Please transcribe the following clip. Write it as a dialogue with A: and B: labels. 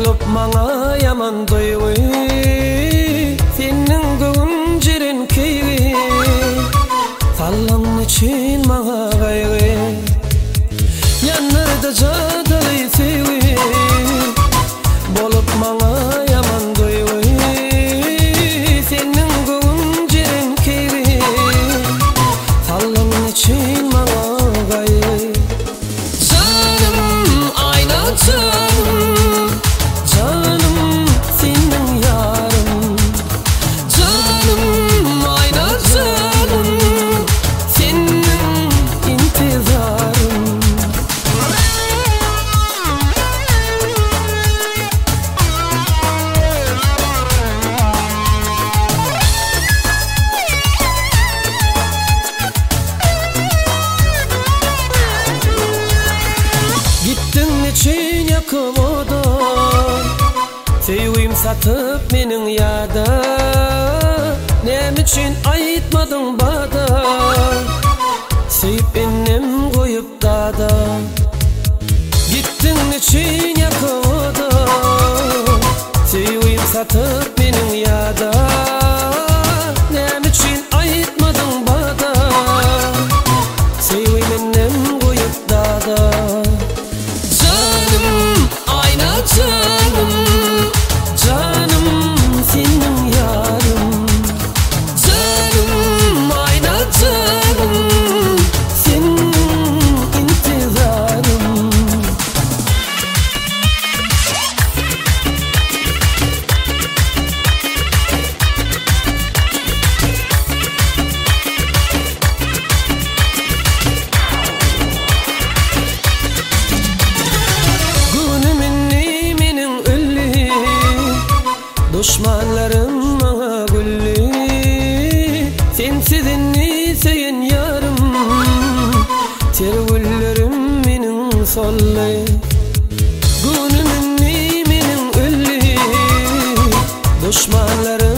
A: Bolup maňa yaman doýgy, seniň göwün jiren keýgi, sallaň için maňa gaýgy. Ýanlarda jadaly sevgi, bolup maňa yaman doýgy, seniň göwün jiren keýgi, sallaň için maňa gaýgy. Canım ayna canım, canım senin yarım, canım ayna canım, senin intizarım. Gittin için yakımoda, sevgim satıp menin yada, nem için aytmadın bada, sevip ennem koyup dada. Gittin için yakımoda, sevgim satıp menin yada, nem için aytmadın bada, sevip ennem koyup dada. Canım ayna canım, canım senin yarım, canım ayna canım, senin intizarım. Düşmanlarım maňa gülli, sensiz enni seýen yarım, tergüllerim meniň solly. Günüm enni meniň ölli, düşmanlarım